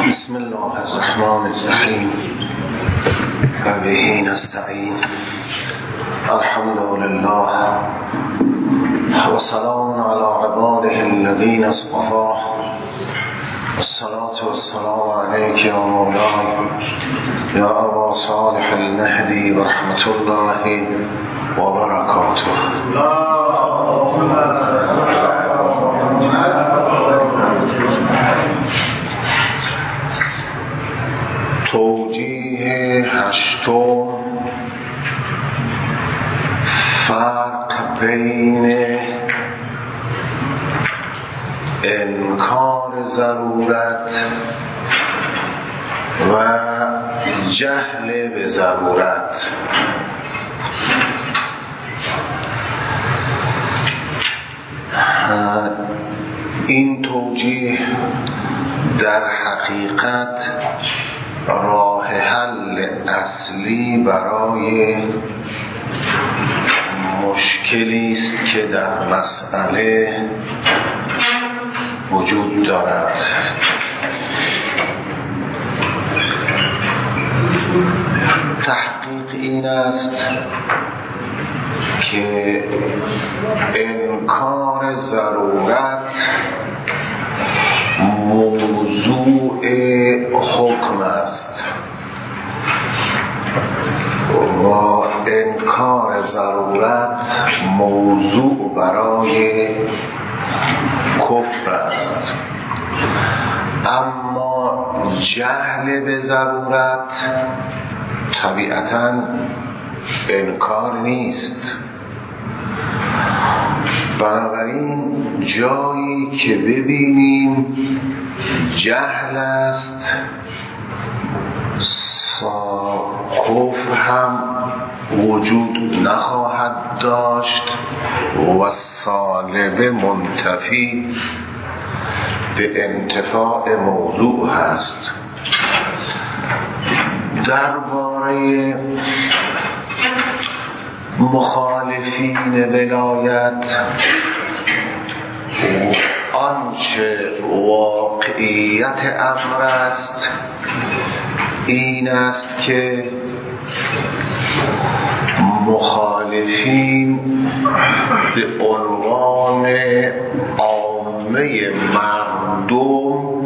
بسم الله الرحمن الرحیم و به نستعین. الحمد لله و سلام علی عباده الذین اصطفى. الصلاة والسلام علیک یا مولاي یا ابا صالح النهدی و رحمت الله و برکاته. توجیه هشتم، فرق بین انکار ضرورت و جهل به ضرورت. این توجیه در حقیقت راه حل اصلی برای مشکلی است که در مسئله وجود دارد. تحقیق این است که انکار ضرورت موضوع حکم است و انکار ضرورت موضوع برای کفر است. اما جهل به ضرورت طبیعتاً انکار نیست. بنابراین جایی که ببینیم جهل است، کفر هم وجود نخواهد داشت و سالب منتفی به انتفاع موضوع هست. درباره مخالفین ولایت آنچه واقعیت امر است این است که مخالفین به عنوان عامه مردم،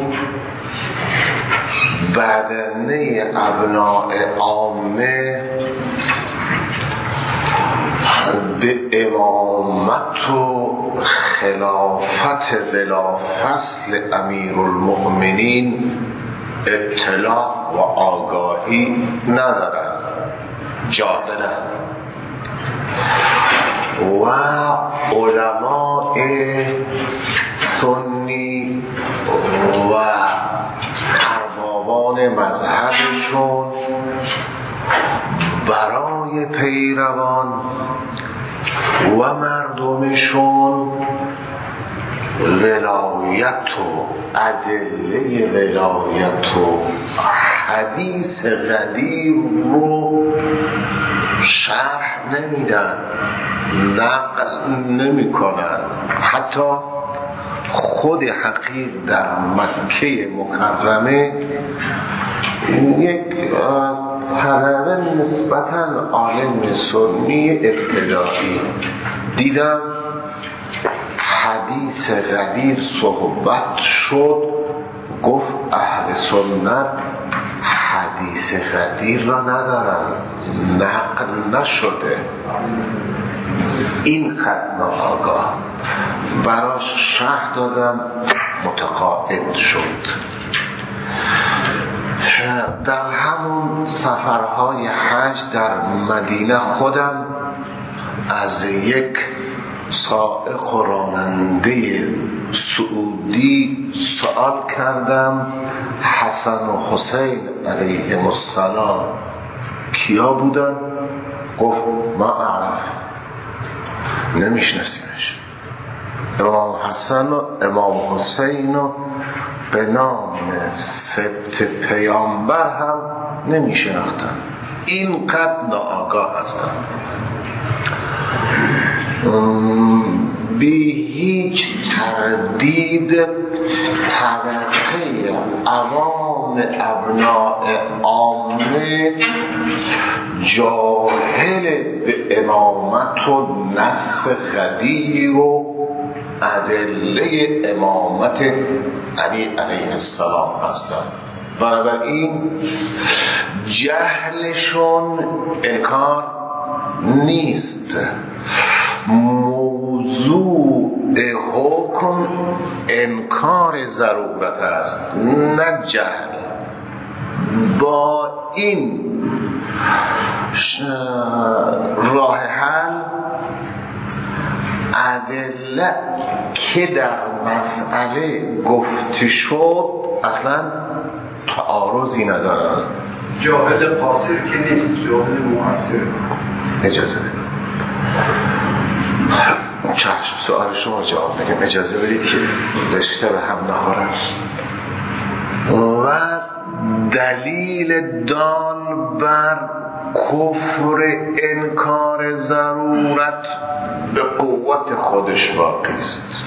بدنه ابناء عامه، به امامت و خلافت بلا فصل امیرالمؤمنین اطلاع و آگاهی ندارند، جاهلند. و علماء سنی و اربابان مذهبشون برای پیروان و مردمشون ولایت و ادله ولایت و حدیث قدیر رو شرح نمیدن، نقل نمی کنن. حتی خود حقیق در مکه مکرمه یک طلبه نسبتاً عالم سنی ابتدایی دیدم حدیث غدیر صحبت شد، گفت اهل سنت حدیث غدیر را ندارن، نقل نشده. این خط ناآگاه براش شرح دادم، متقاعد شد. در همون سفرهای حج در مدینه خودم از یک سائق و راننده سعودی سوال کردم حسن و حسین علیهم السلام کیا بودن؟ گفت ما اعرف، نمیشناسیمش. امام حسن و امام حسین و به نام سبت پیامبر هم نمیشناختن. اینقدر ناآگاه هستن. بی هیچ تردید طبقه عوام ابناء عامه جاهل به امامت و نص قدی و ادله امامت علی علیه السلام هستند. بنابراین جهلشون انکار نیست، موضوع حکم انکار ضرورت است نه جهل. با این راه حل ادله که در مسئله گفته شد اصلا تعارضی ندارن. جاهل قاصر که نیست، جاهل مؤثر. اجازه بدید چشم سؤال شما جواب بدیم. اجازه بدید که رشته به هم نخورم. و دلیل دال بر کفر انکار ضرورت به قوت خودش باقی است.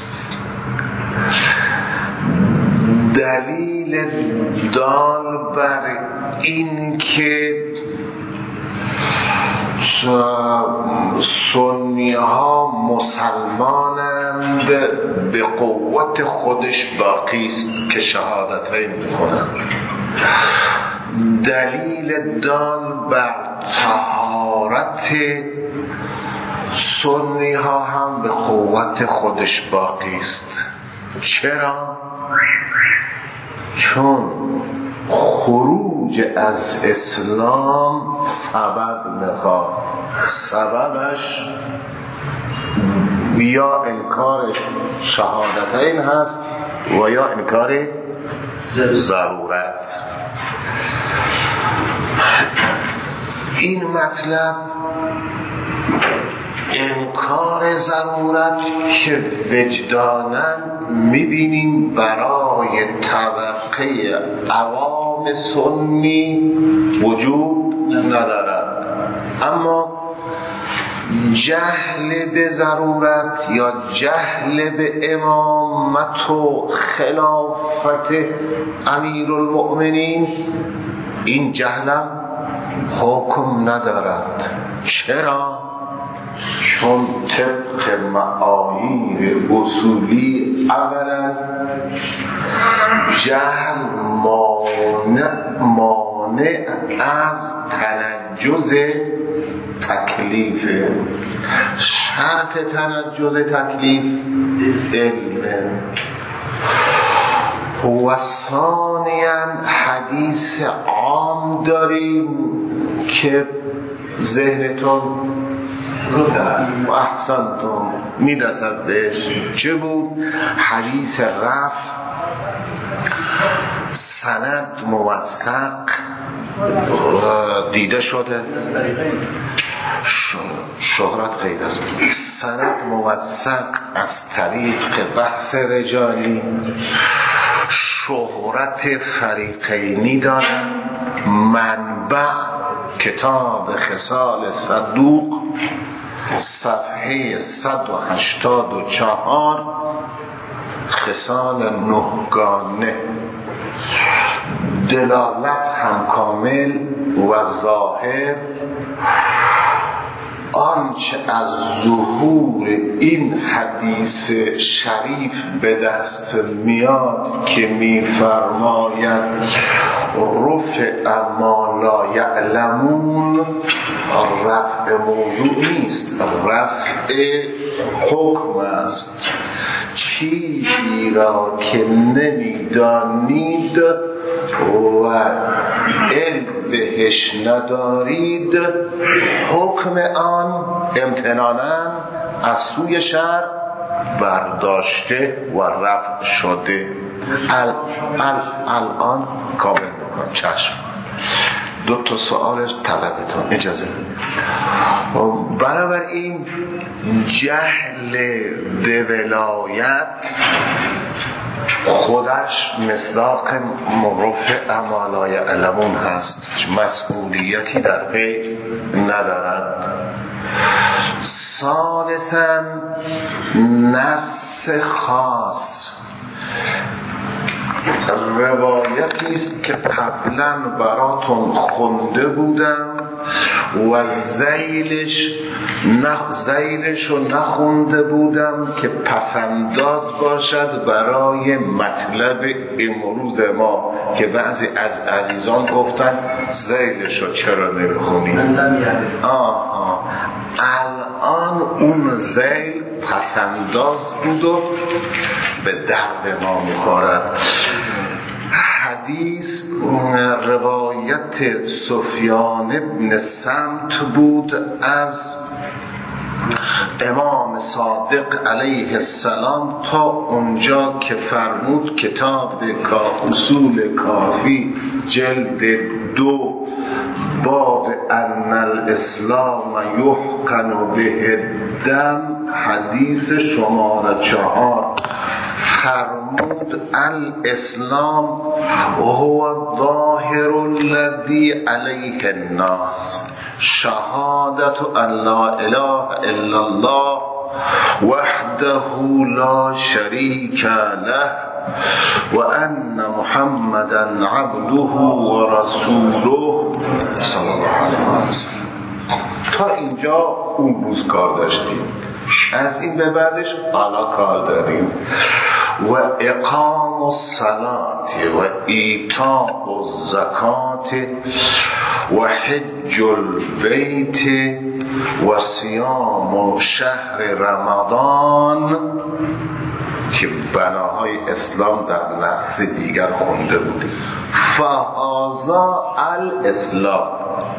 دلیل دال بر این که سنی ها مسلمانند به قوت خودش باقی است که شهادتین میکنند. دلیل دال بر طهارت سنی ها هم به قوت خودش باقی است. چرا؟ چون خروج از اسلام سبب میخواد، سببش یا انکار شهادتین هست و یا انکار ضرورت. این مطلب انکار ضرورت که وجداناً میبینیم برای طبقه عوام سنی وجود ندارد، اما جهل به ضرورت یا جهل به امامت و خلافت امیرالمؤمنین این جهلم حکم ندارد. چرا؟ چون طبق معاییر اصولی اولا جهل مانع از تنجز تکلیف. شرط تنجز تکلیف علمه. و ثانیاً حدیث عام داریم که ذهنتون و احسنتم میرسد بهش. چه بود؟ حدیث رفع سند موثق دیده شده، شهرت غیر از سند موثق از طریق بحث رجالی شهرت فریقینی داره. منبع کتاب خصال صدوق صفحه 184 خصال 9 گانه. دلالت هم کامل و ظاهر. آنچه از ظهور این حدیث شریف به دست میاد که میفرماید رفع ما لا یعلمون، رفع موضوع نیست، رفع حکم است. چیزی را که نمیدانید و علم بهش ندارید حکم آن امتنانا از سوی شرع برداشته و رفع شده. الان کامل میکنم. چشم. 2 سوال طلبتون اجازه بدید. بنابراین جهل به ولایت خودش مصداق رفع ما لا یعلمون هست، مسئولیتی در پی ندارد. ثالثاً نص خاص روایتی است که قبلا براتون خونده بودم و زیلش رو نخونده بودم که پسنداز باشد برای مطلب امروز ما، که بعضی از عزیزان گفتن زیلش رو چرا نمیخونی؟ الان اون زیل پسنداز بود و به درد ما میخورد. حدیث روایت سفیان ابن سمت بود از امام صادق علیه السلام تا اونجا که فرمود کتاب اصول کافی جلد 2 باب ان الاسلام یحقن به الدم حدیث شماره 4 فرمود الاسلام هو الظاهر الذي عليه الناس شهادت ان لا اله الا الله وحده لا شريك له وان محمدا عبده ورسوله صلی الله علیه و سلم. تا اینجا اون روز کار داشتیم، از این به بعدش حالا کار داریم. و اقام الصلاة و ایتاء الزکات و حج البیت و صیام شهر رمضان که بناهای اسلام در نص دیگر خونده بوده. فهذا الاسلام.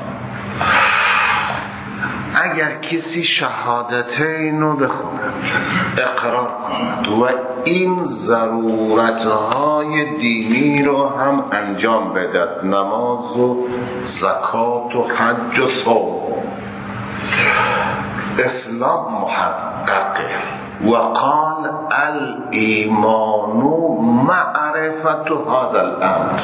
اگر کسی شهادتین رو بخوند، اقرار کند و این ضرورتهای دینی رو هم انجام بدهد، نماز و زکات و حج و صوم، اسلام محققه. و قال الایمان معرفت هذا الامر.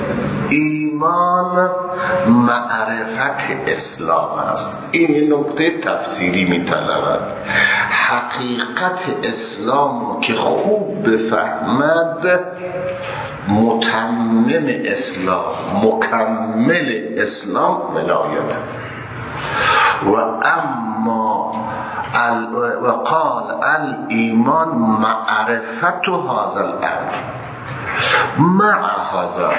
ایمان معرفت اسلام است. این نکته تفسیری می‌طلبد. حقیقت اسلام که خوب بفهمد متمم اسلام، مکمل اسلام ولایت. و اما وقال الایمان معرفت هذا الامر مع هذا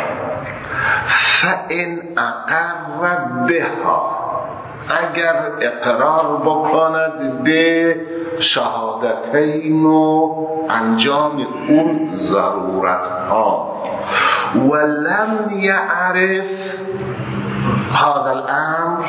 فان اقر بها. اگر اقرار بکند به شهادتین و انجام اون ضرورت ها و لم یعرف هذا الامر،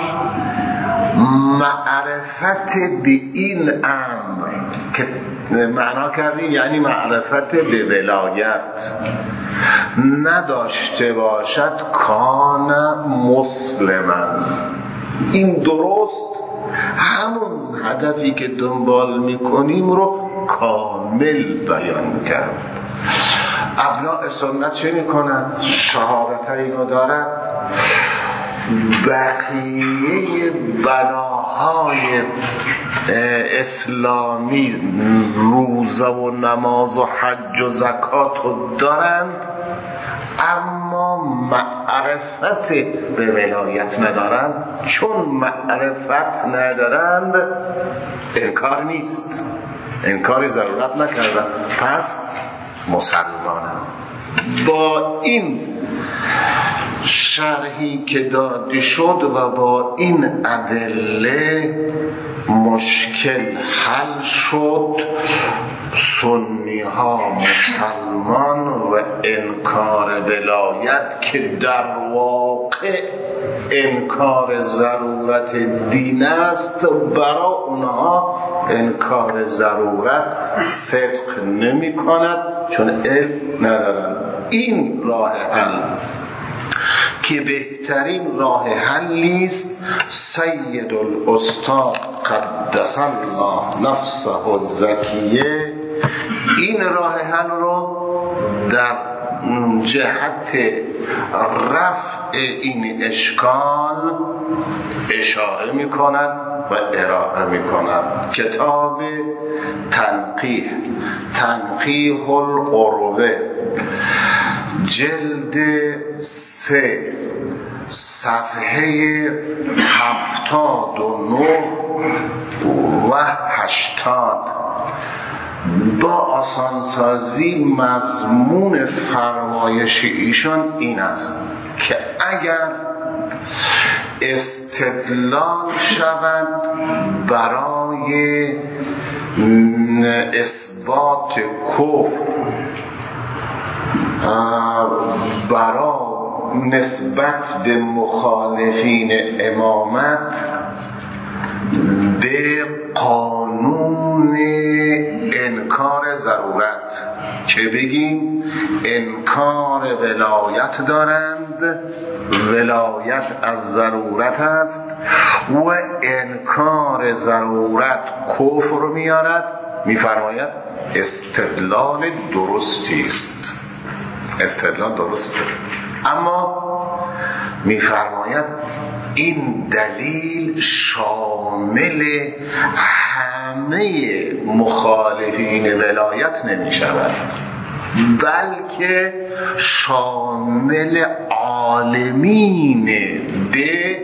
معرفت به این امر که معنا کردیم یعنی معرفت به ولایت نداشته باشد، کان مسلما. این درست همون هدفی که دنبال میکنیم رو کامل بیان کرد. ابناء سنت چه میکنند؟ شهادت اینو دارد، بقیه بناهای اسلامی روزه و نماز و حج و زکات رو دارند، اما معرفت به ولایت ندارند. چون معرفت ندارند انکار نیست، انکاری ضرورت نکردن، پس مسلمانند. با این شرحی که داده شد و با این ادله مشکل حل شد. سنی ها مسلمان و انکار ولایت که در واقع انکار ضرورت دین است، برای اونها انکار ضرورت صدق نمی کند چون علم ندارن. این راه حل که بهترین راه حلی است، سید الاستاد قدس الله نفسه الزکیه این راه حل رو در جهت رفع این اشکال اشاره می کند و ارائه می کند. کتاب تنقیح القروه جلد 3 صفحه 79 و 80 با آسانسازی مضمون فرمایش ایشان این است که اگر استدلال شود برای اثبات کفر برای نسبت به مخالفین امامت به قانون انکار ضرورت که بگیم انکار ولایت دارند، ولایت از ضرورت است و انکار ضرورت کفر میارد، میفرماید استدلال درستی است، استدلال درسته، اما میفرماید این دلیل شامل همه مخالفین ولایت نمی شود، بلکه شامل عالمین به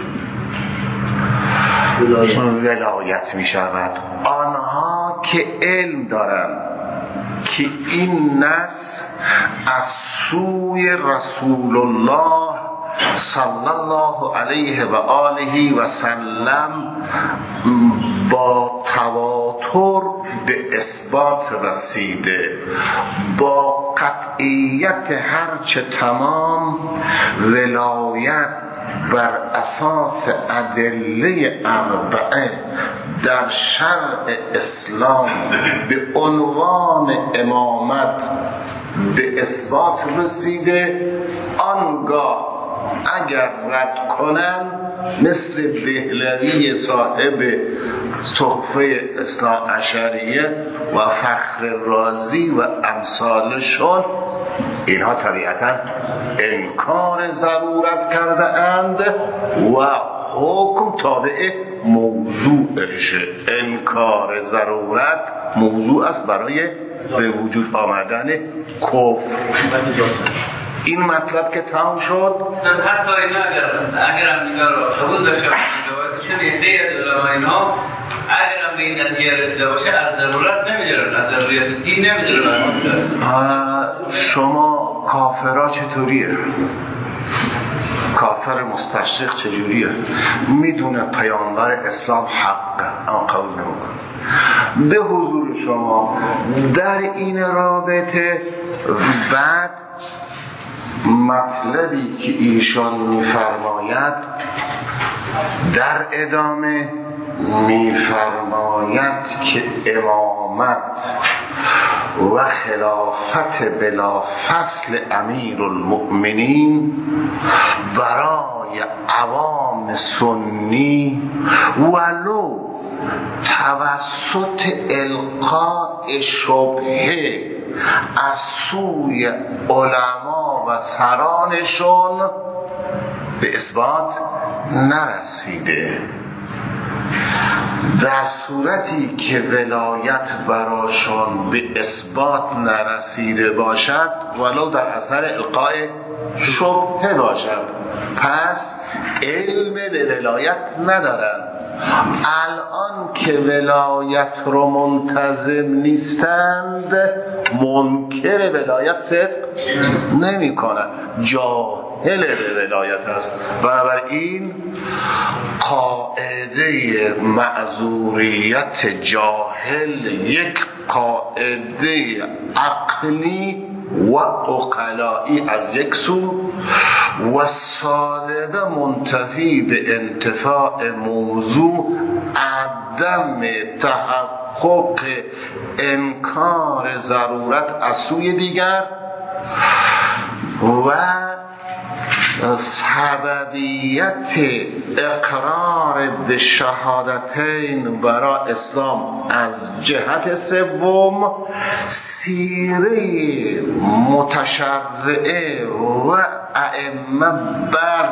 ولایت می شود، آنها که علم دارند که این نص از سوی رسول الله صلی الله علیه و آله و سلم با تواتر به اثبات رسیده، با قطعیت هرچه تمام ولایت بر اساس ادله اربعه در شرع اسلام به عنوان امامت به اثبات رسیده. آنگاه اگر رد کنن مثل دهلوی صاحب تحفه اثنا عشریه و فخر رازی و امثالشون، اینها طبیعتا انکار ضرورت کرده اند و حکم تابع موضوعشه. انکار ضرورت موضوع است برای به وجود آمدن کفر. این مطلب که تمام شد، حتی اینا اگر هم نگاه رو قبول داشته باشه چون ایده از علماء اینا اگر هم به این نتیجه رسیده باشه از ضرورت نمیدارن، از ضروریت دین نمیدارن. شما کافرها چطوریه؟ کافر مستشرق چجوریه؟ میدونه پیامبر اسلام حقه اما قبول نمیکنه. به حضور شما در این رابطه بعد مطلبی که ایشان میفرماید در ادامه میفرماید که امامت و خلافت بلا فصل امیر المؤمنین برای عوام سنی ولو توسط القاء شبهه از سوی علما و سرانشون به اثبات نرسیده. در صورتی که ولایت براشون به اثبات نرسیده باشد ولو در اثر القاء شبهه باشد، پس علم به ولایت ندارند. الان که ولایت رو منتظم نیستند منکر ولایت صدق نمی کنند، جاهل به ولایت است. بنابراین قاعده معذوریت جاهل یک قاعده عقلی و عقلائی از یک سو و سالبه منتفی به انتفاع موضوع عدم تحقق انکار ضرورت از سوی دیگر و سببیت اقرار به شهادتین برای اسلام از جهت سوم، سیره متشرعه و ائمه بر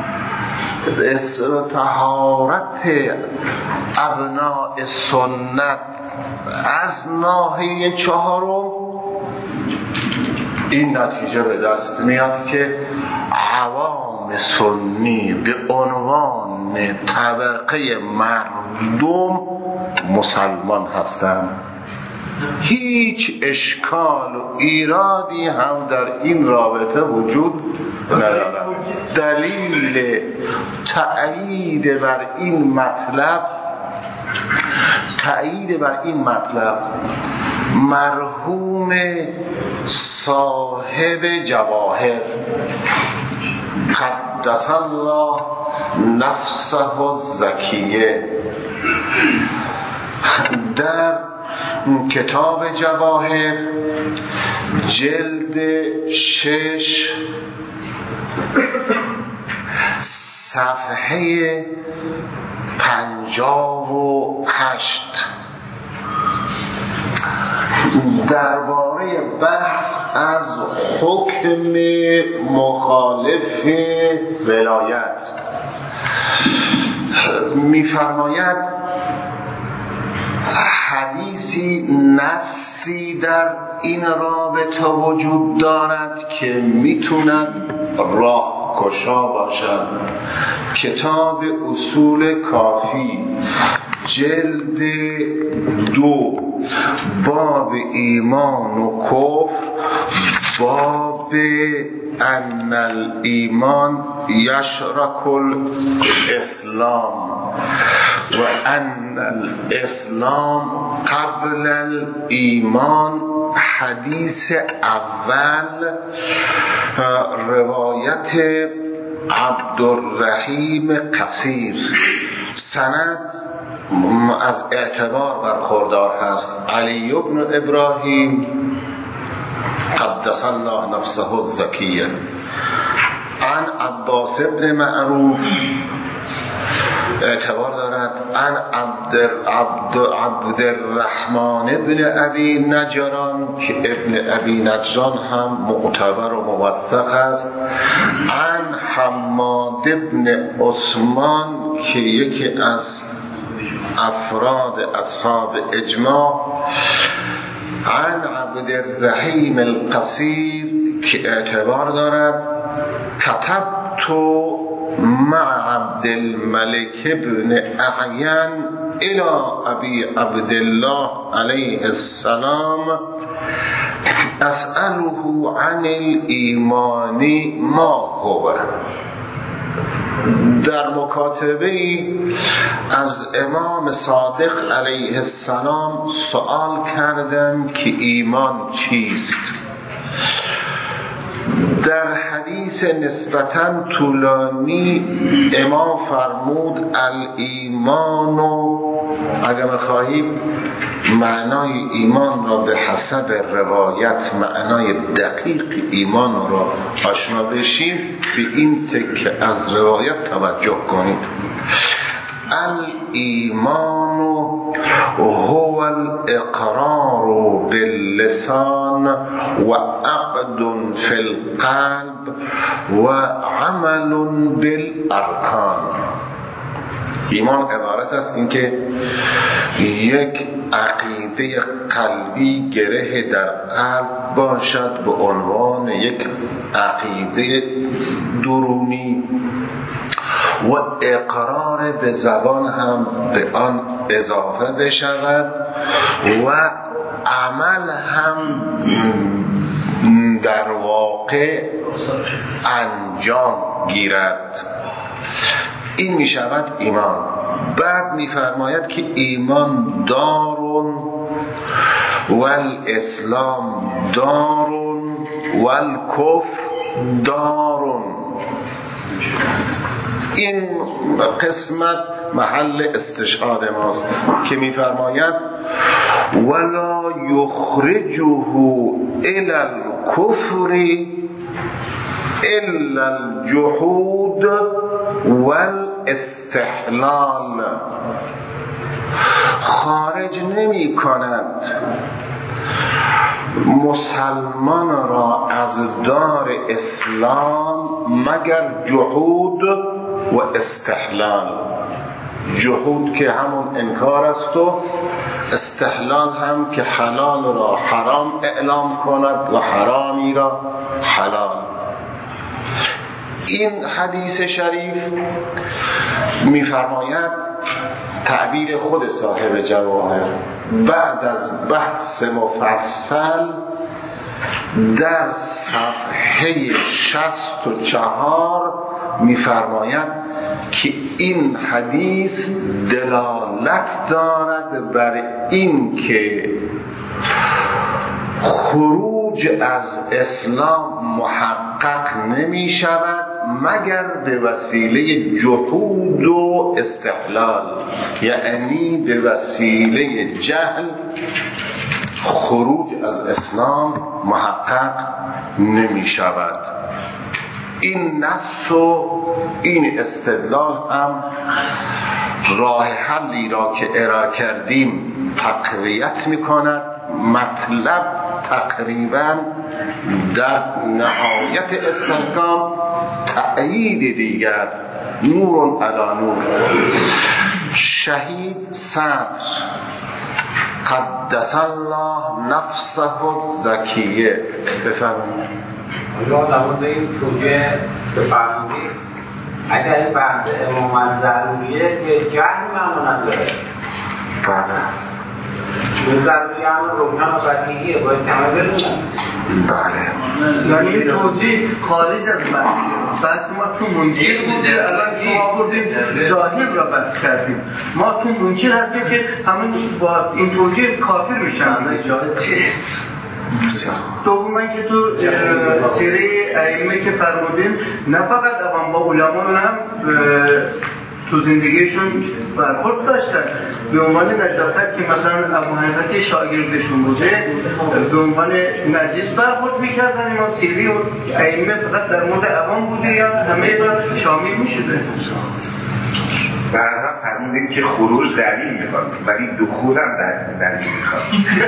طهارت ابناء سنت از ناحیه چهارم این نتیجه به دست میاد که عوام سنی به عنوان طبقه مردم مسلمان هستند. هیچ اشکال و ایرادی هم در این رابطه وجود ندارد. دلیل تأیید بر این مطلب مرحوم صاحب جواهر قدس الله نفسه الزکیه در کتاب جواهر جلد 6 صفحه 58 درباره بحث از حکم مخالف ولایت می‌فرماید حدیثی نصی در این رابطه وجود دارد که میتوند راهگشا باشد. کتاب اصول کافی جلد 2 باب ایمان و کفر باب ان الایمان یشرک الاسلام و ان الاسلام قبل الایمان حدیث اول روایت عبدالرحیم قصیر سند از اعتبار برخوردار هست. علی بن ابراهیم قدس الله نفسه الزکیه عن عباس بن معروف اعتبار دارد عن عبد الرحمن بن ابی نجران که ابن ابی نجران هم معتبر و موثق است. عن حماد بن عثمان که یکی از افراد اصحاب اجماع. عن عبدالرحیم القصیر که اعتبار دارد کتبت مع عبدالملک بن اعین الى ابی عبدالله علیه السلام اسأله عن الایمان ما هو. در مکاتبه‌ای از امام صادق علیه السلام سوال کردم که ایمان چیست. در حدیث نسبتاً طولانی امام فرمود الایمان، اگر بخواهیم معنای ایمان را به حسب روایت معنای دقیق ایمان را آشنا بشیم به این تکه از روایت توجه کنید. الایمان هو الاقرار باللسان و عقد فی القلب و عمل بالارکان. ایمان عبارت است اینکه یک عقیده قلبی گره در قلب باشد به عنوان یک عقیده درونی و اقرار به زبان هم به آن اضافه بشود و عمل هم در واقع انجام گیرد. این می شود ایمان. بعد می فرماید که ایمان دارون و الاسلام دارون و الکفر دارون. این قسمت محل استشهاد ماست که می فرماید ولا یخرجه الى الكفر الا الجحود والاستحلال. خارج نمی کند مسلمان را از دار اسلام مگر جحود و استحلال. جحود که همون انکار است و استحلال هم که حلال را حرام اعلام کند و حرامی را حلال. این حدیث شریف می‌فرماید، تعبیر خود صاحب جواهر، بعد از بحث مفصل در صفحه 64 می‌فرماید که این حدیث دلالت دارد بر این که خروج از اسلام محقق نمی شود مگر به وسیله جحود و استحلال، یعنی به وسیله جهل خروج از اسلام محقق نمی شود. این نص و این استدلال هم راه حلی را که ارائه کردیم تقویت می کند. مطلب تقریبا در نهایت استحکام تأیید دیگر، نور علی نور. شهید صدر قدس الله نفسه الزکیه بفرمایید. حالا در مورد این توجیه که فرمودید، اگر این بحث امامت ضروریه که جهل معمولا داره، به ضروری همون روشن و قطعیه باید همه بدونن. یعنی این توجیه خارج از بحث ما تو منکر بود، الان شما بردیم جاهل را بحث کردیم. ما تو منکر هستیم که همون با این توجیه کافر میشن. جاهل چیه؟ دوما که تو سیره ائمه که فرمودیم، نه فقط عوام با علما هم تو زندگیشون برخورد داشتن به عنوان نجاست، که مثلا ابو حنیفه شاگردشون بوده به عنوان نجس برخورد میکردن. امام سیری و ائمه فقط در مورد عوام بوده یا همه را شامل میشده؟ بعدها فرمودیم که خروج دلیل میخواد ولی دخول هم دلیل میخواد.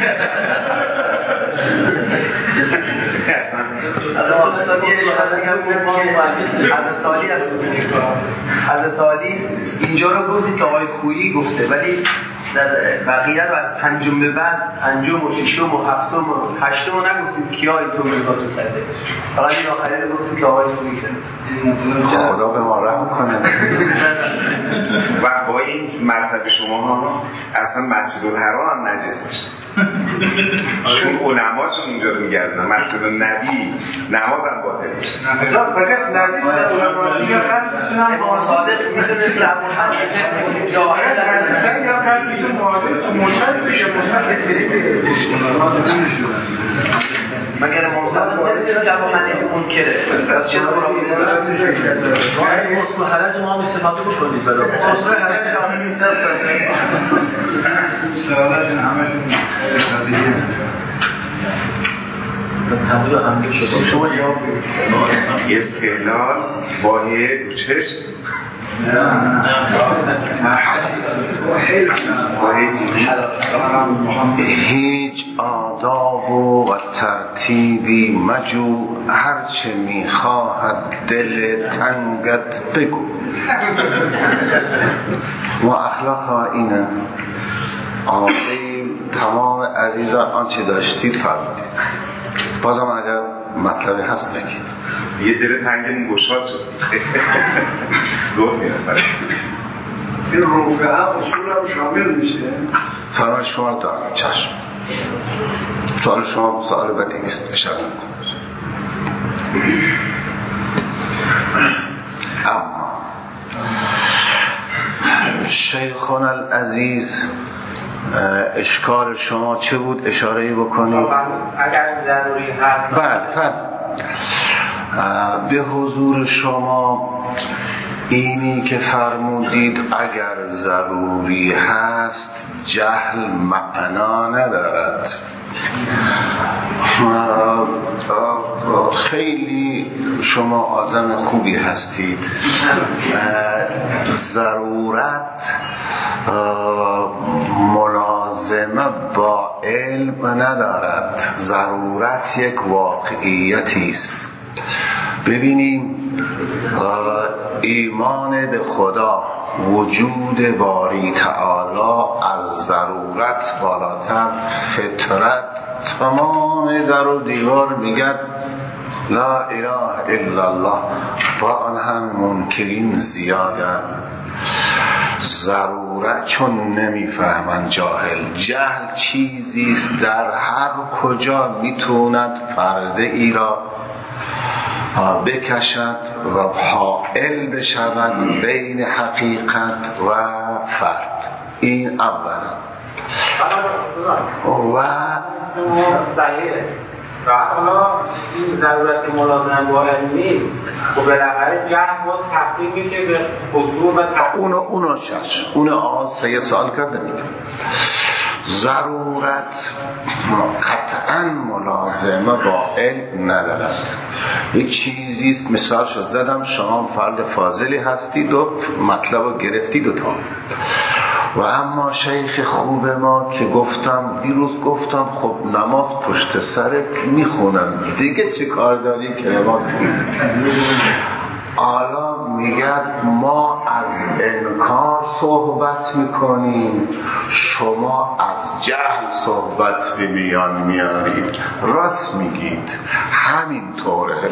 از استاد یه اشاره دیگه بود که حضرت علی است. حضرت علی اینجا رو گفتید که آقای خویی گفته، ولی در بقیه رو از پنجم به بعد، پنجم و ششم و هفتم و هشتم رو نگفتیم کیا این توجیهات رو کرده، فقط این آخری رو گفتیم که آقای خویی کرده. خدا به ما رحم کنه. و با این مرتبه شما ها اصلا مسجد الحرام نجس میشه، چون علماشون اونجا رو میگردن. مسجد النبی نماز هم باطل میشه. فقط نجس علماشون یا قلبشون هم امام صادق میدونست که ابو حنیفه جاهل است یا قلبشون مواجه تو منحل بشه، مگر امام صادق میدونست که ابو حنیفه منکره، پس چرا مراقبه داشت؟ اصل حرج ما هم استفاده بکنید. اصل حرج جامعه نیست هست سوالات همشون استراتژی بس همه رو هم شد. شما جواب بدید. استقلال واحد و چشم هیچ آداب و ترتیبی مجو، هرچه میخواهد دل تنگت بگو. و اخلاق اینه آقای تمام عزیزان آنچه داشتید فرمودید. بازم اگر مطلبی هست بگید. یه دل تنگمون گشاد شد. گفتیم این رفعه اصول هم شامل میشه. فرمان شما دارم. چشم. سوال شما سوال بدی نیست، اشاره میکنم. اما شیخون العزیز، اشکال شما چه بود؟ اشاره‌ای بکنید. اگر ضروری هست. بله به حضور شما اینی که فرمودید اگر ضروری هست جهل معنا ندارد. خیلی شما آدم خوبی هستید. ضرورت ملازمه با علم ندارد. ضرورت یک واقعیتی است. ببینیم ایمان به خدا وجود باری تعالی از ضرورت بالاتر، فطرت تمام در و دیوار میگن لا اله الا الله، با آن هم منکرین زیادن. ضرورت چون نمیفهمن جهل چیزیست در هر کجا میتوند پرده ای را بکشد و حائل بشود بین حقیقت و فرد. این اولا. و صحیحه. و حالا این ضرورت ملازمه با علم نیست، و بالاخره جهل باز تفسیر میشه به قصور و تفسیر. اونو شش اون سه سوال کرده میگه ضرورت قطعا ملازمه با علم ندارد. یک چیزیست، مثالشو زدم، شما فرد فاضلی هستید و مطلب گرفتید و تا. و اما شیخ خوب ما که دیروز گفتم خب نماز پشت سرت میخونن دیگه چه کار داری که ما حالا میگه ما از انکار صحبت میکنیم، شما از جهل صحبت به میان میارید. راست میگید، همینطوره.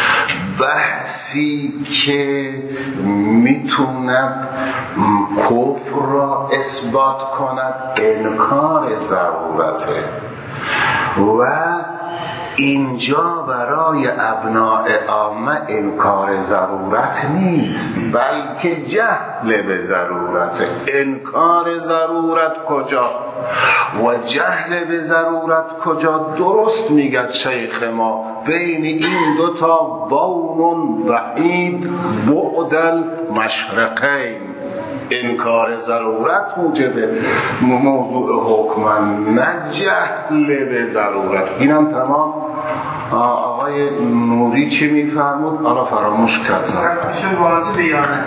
بحثی که میتوند کفر را اثبات کند انکار ضرورته، و اینجا برای ابناء عامه انکار ضرورت نیست، بلکه جهل به ضرورت. انکار ضرورت کجا و جهل به ضرورت کجا؟ درست میگه شیخ ما، بین این دوتا بون بعید بعد المشرقین. انکار ضرورت موجب موضوع حکم، نه جهل به ضرورت. اینم تمام. آقای نوری چی میفرمود؟ آنها فراموش کرد. میشه واضح بیانه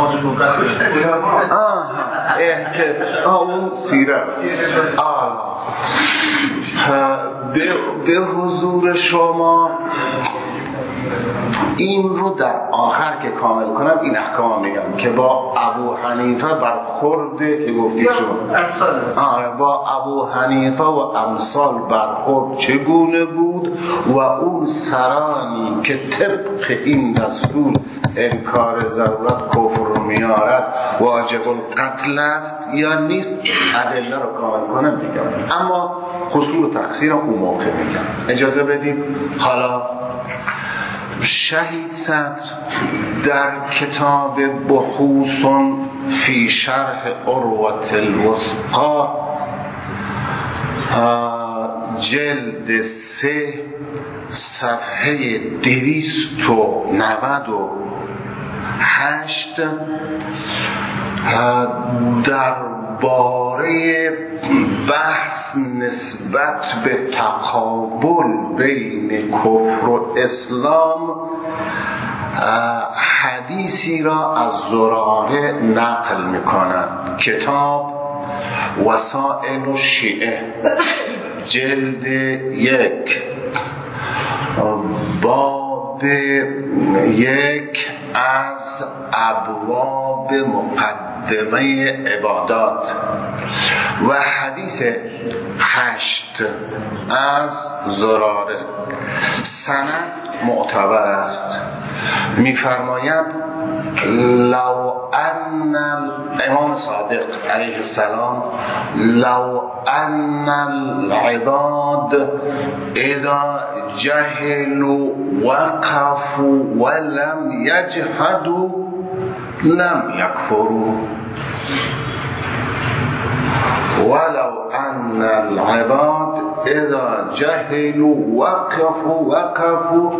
اون سیره به حضور شما این رو در آخر که کامل کنم این احکام میگم که با ابو حنیفه برخورده که گفتید شما با ابو حنیفه و امثال برخورد چگونه بود، و اون سرانی که طبق این دستور انکار ضرورت کفر رو میارد واجب القتل است یا نیست، ادله رو کامل کنم میگم. اما قصور و تقصیر اون موقع میگم. اجازه بدید حالا شهید صدر در کتاب بحوث فی شرح عروة الوثقی جلد 3 صفحه 298 درباره بحث نسبت به تقابل بین کفر و اسلام حدیثی را از زراره نقل می‌کند. کتاب وسائل الشیعه جلد 1 باب 1 از ابواب مقدمه عبادات و حدیث 8 از زراره. سند معتبر است. می‌فرماید لو ان امام صادق علیه السلام لو ان العباد اذا جهلوا وقفوا ولم يجحدوا لم يكفروا ولو ان العباد اذا جهلوا وقفوا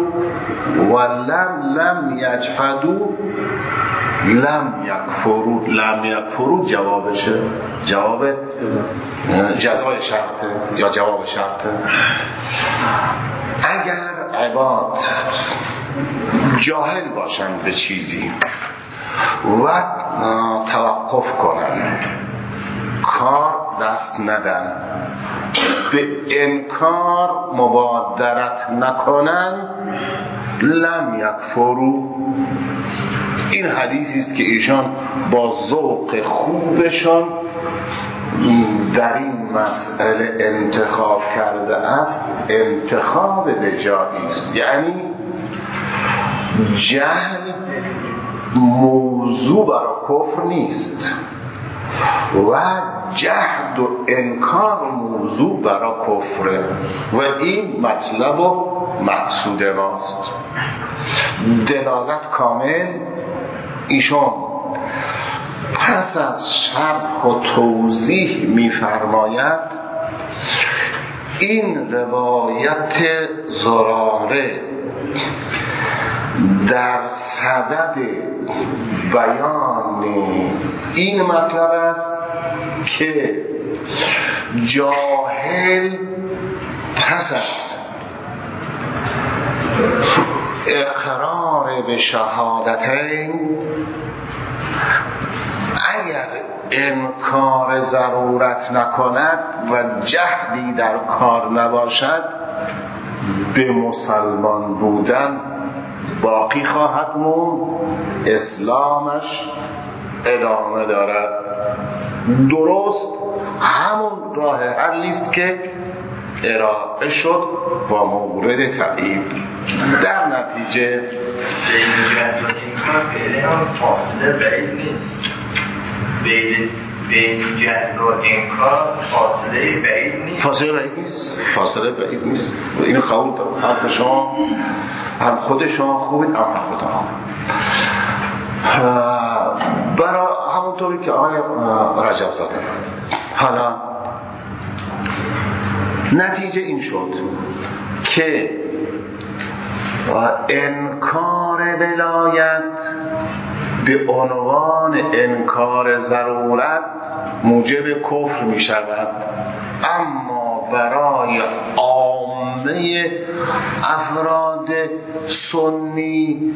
ولم يجحدوا لم يكفروا. لم يكفروا جوابشه، جواب جزای شرطه یا جواب شرطه. اگر عباد جاهل باشن به چیزی و توقف کنن، کار دست ندن، به انکار مبادرت نکنن، لم یکفروا این حدیثی است که ایشان با ذوق خوبشان در این مسئله انتخاب کرده است. انتخاب بجایی است، یعنی جهل موضوع برای کفر نیست و جهد و انکار موضوع برای کفره و این مطلب و مقصود ماست. دلالت کامل ایشون پس از شرح و توضیح می‌فرماید این روایت زراره در صدد بیان این مطلب است که جاهل پس از اقرار به شهادتین اگر انکار ضرورت نکند و جهلی در کار نباشد به مسلمان بودن باقی خواهد موند، اسلامش ادامه دارد. درست همون راه حلی است که ارائه شد و مورد تایید. در نتیجه بین جهل و انکار فعلا فاصله بعید نیست. بین جهل و انکار فاصله بعید نیست. فاصله بعید نیست. اینو قبول دارم. حرف شما هم خود شما خوبید هم حرفتان خوب. برای همونطوری که آقای رجب زاده حالا نتیجه این شد که انکار ولایت به عنوان انکار ضرورت موجب کفر می شود، اما برای عامه افراد سنی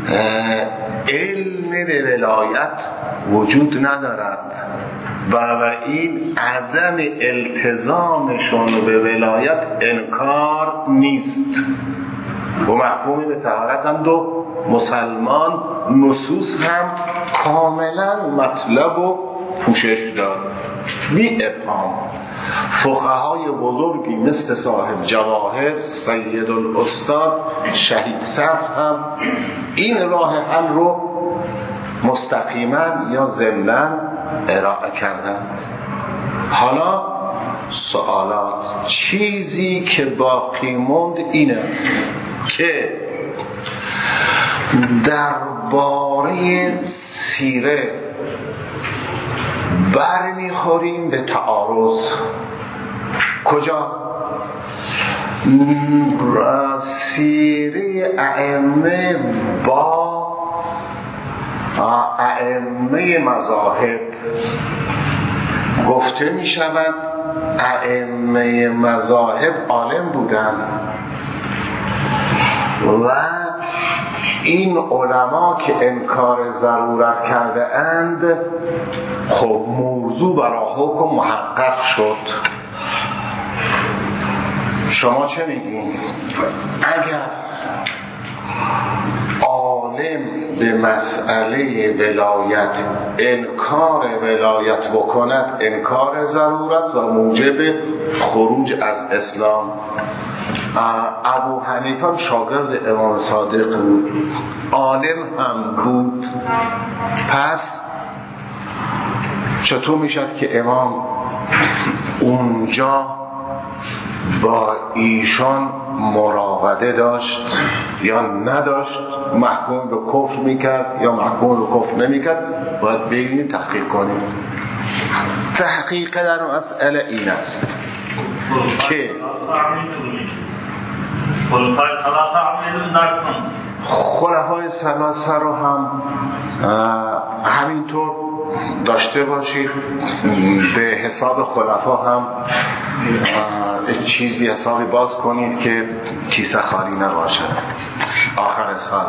علم به ولایت وجود ندارد، بنابراین عدم التزامشون به ولایت انکار نیست و محکوم به طهارتند و مسلمان نصوص هم کاملا مطلب و پوشش داد بی ابهام. فقهای بزرگی مثل صاحب جواهر، سید الاستاد، شهید صدر هم این راه حل رو مستقیما یا ضمناً ارائه کردن. حالا سوالات، چیزی که باقی موند این است که درباره سیره برمیخوریم به تعارض. کجا؟ سیره ائمه با ائمه مذاهب گفته می شود ائمه مذاهب عالم بودن و این علما که انکار ضرورت کرده اند خب موضوع برای حکم محقق شد. شما چه میگین؟ اگر عالم به مسئله ولایت انکار ولایت بکند انکار ضرورت و موجب خروج از اسلام. ابو حنیفه شاگرد امام صادق بود، عالم هم بود، پس چطور میشد که امام اونجا با ایشان مراوده داشت یا نداشت، محکوم به کفر میکرد یا محکوم به کفر نمیکرد؟ باید بگیرید تحقیق کنید. تحقیق در مسئله این است که خلفای ثلاثه رو هم همینطور داشته باشید. به حساب خلفا هم چیزی حسابی باز کنید که کیسه خالی نباشه آخر سال.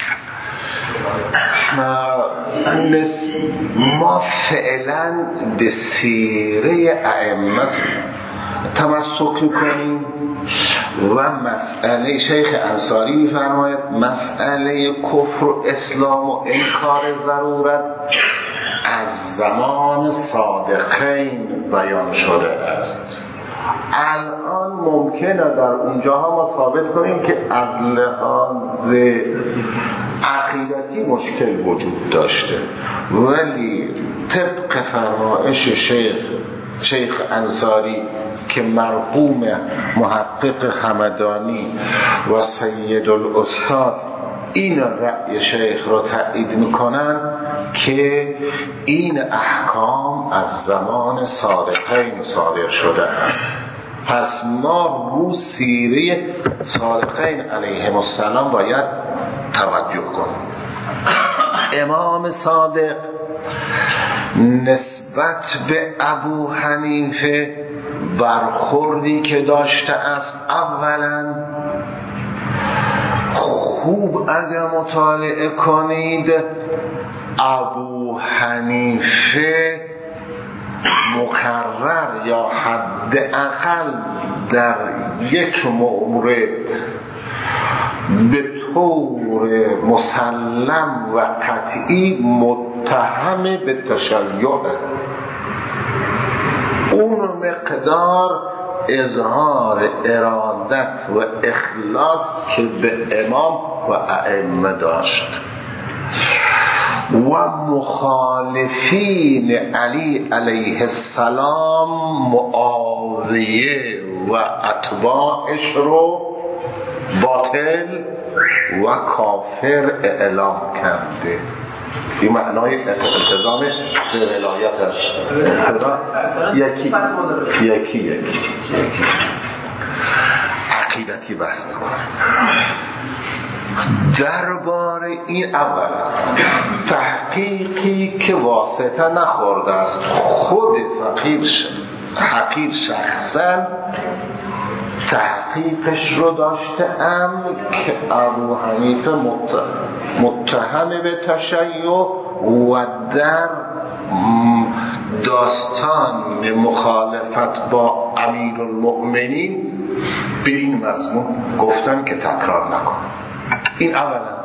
ما فعلا به سیره ائمه تمسک میکنیم و مسئله شیخ انصاری می‌فرماید مسئله کفر و اسلام و انکار ضرورت از زمان صادقین بیان شده است. الان ممکنه در اونجاها ما ثابت کنیم که از لحاظ عقیدتی مشکل وجود داشته، ولی طبق فرمایش شیخ انصاری که مرحوم محقق همدانی و سید الاستاد این رأی شیخ را تایید میکنن که این احکام از زمان صادقین صادر شده است. پس ما رو سیره صادقین علیهم السلام باید توجه کنیم. امام صادق نسبت به ابو حنیفه برخوردی که داشته است، اولا خوب اگر مطالعه کنید ابو حنیفه مکرر یا حداقل در یک مورد به طور مسلم و قطعی متهم به تشیع، اون مقدار اظهار ارادت و اخلاص که به امام و ائمه داشت. و مخالفین علی علیه السلام معاویه و اتباعش رو باطل و کافر اعلام کرده. این معنای التزام به ولایت است. یکی عقیدتی بحث میکنه. درباره این اولا تحقیقی که واسطه نخورده است، خود حقیر شخصا تحقیقش رو داشته ام که ابو حنیفه متهم به تشیع و در داستان مخالفت با امیرالمؤمنین به این مضمون گفتن که تکرار نکن. این اولا.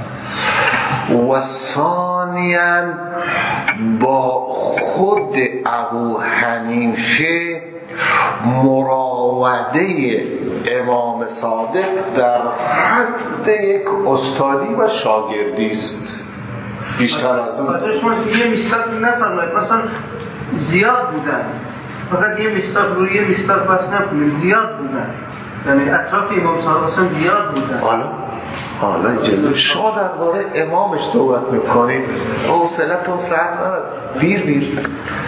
و ثانیاً با خود ابو حنیفه مراوده امام صادق در حد یک استادی و شاگردی است. بیشتر از اون یه مستاق نفرمایید، مثلا زیاد بودن، فقط یه مستاق روی یه مستاق بس نکنیم، زیاد بودن، یعنی اطراف امام صادق اصلا زیاد بودن. حالا اجازه شما در واقع امامش صحبت میکنید، حوصلتون سر نرد، بیر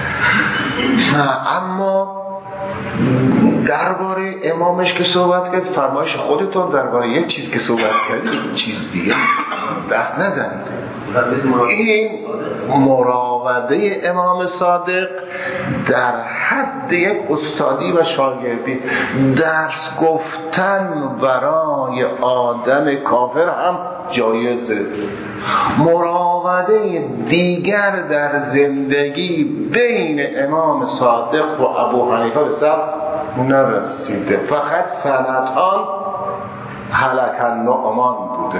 اما درباره امامش که صحبت کرد، فرمایش خودتون درباره یک چیز که صحبت کردید چیز دیگه دست نزنید. این مراوده امام صادق در حد یک استادی و شاگردی، درس گفتن برای آدم کافر هم جایزه. مراوده دیگر در زندگی بین امام صادق و ابو حنیفه به سر نرسیده، فقط سندان هلک النعمان بوده.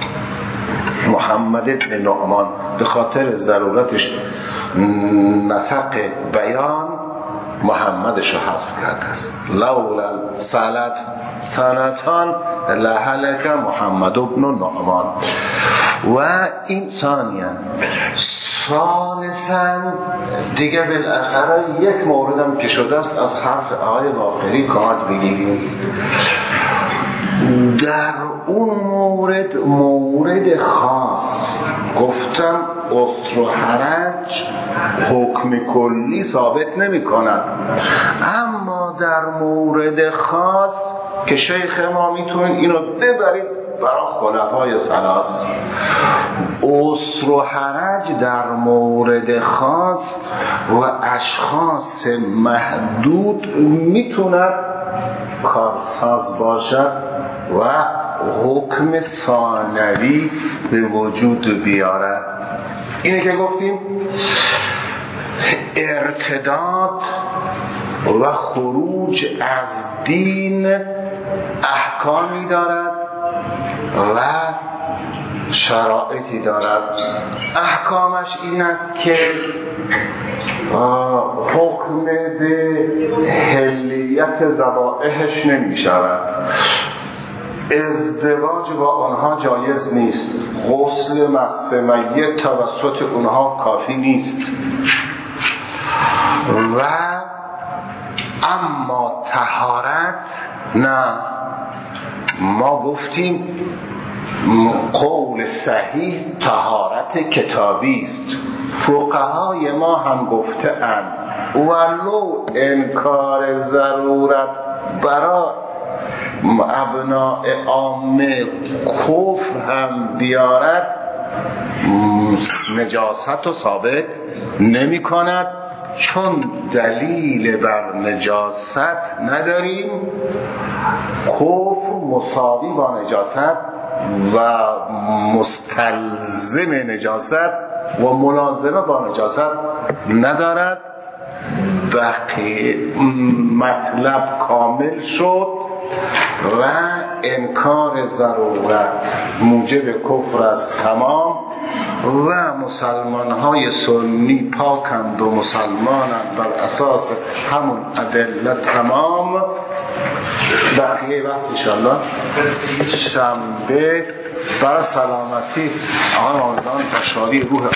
محمد بن نعمان به خاطر ضرورتش نسق بیان محمدش رو حذف کرده است. لولا سنتان لهلک محمد بن نعمان. و این ثانیاً دیگه بالاخره یک موردم که شده است از حرف آقای باقری کمک بگیریم. در اون مورد خاص گفتم عسر و حرج حکم کلی ثابت نمی کند، اما در مورد خاص که شیخ ما میتونید اینو ببرید برای خلفای ثلاث، عسر و حرج در مورد خاص و اشخاص محدود میتوند کارساز باشد و حکم ثانوی به وجود بیارد. اینه که گفتیم ارتداد و خروج از دین احکامی دارد و شرایطی دارد. احکامش این است که حکم به حلیت ذبائحش نمی شود، ازدواج با آنها جایز نیست، غسل مس میت توسط اونها کافی نیست. و اما طهارت نه، ما گفتیم قول صحیح طهارت کتابی است. فقهای ما هم گفته اند ولو انکار ضرورت برای ابناء عامه کفر هم بیارد نجاست رو ثابت نمی کند، چون دلیل بر نجاست نداریم. کفر مساوی با نجاست و مستلزم نجاست و ملازمه با نجاست ندارد. وقتی مطلب کامل شد و انکار ضرورت موجب کفر است تمام و مسلمان های سنی پاکند و مسلمانند بر اساس همون ادله تمام. بقیه بس انشاءالله شنبه برای سلامتی آقای آموزان تشاری روح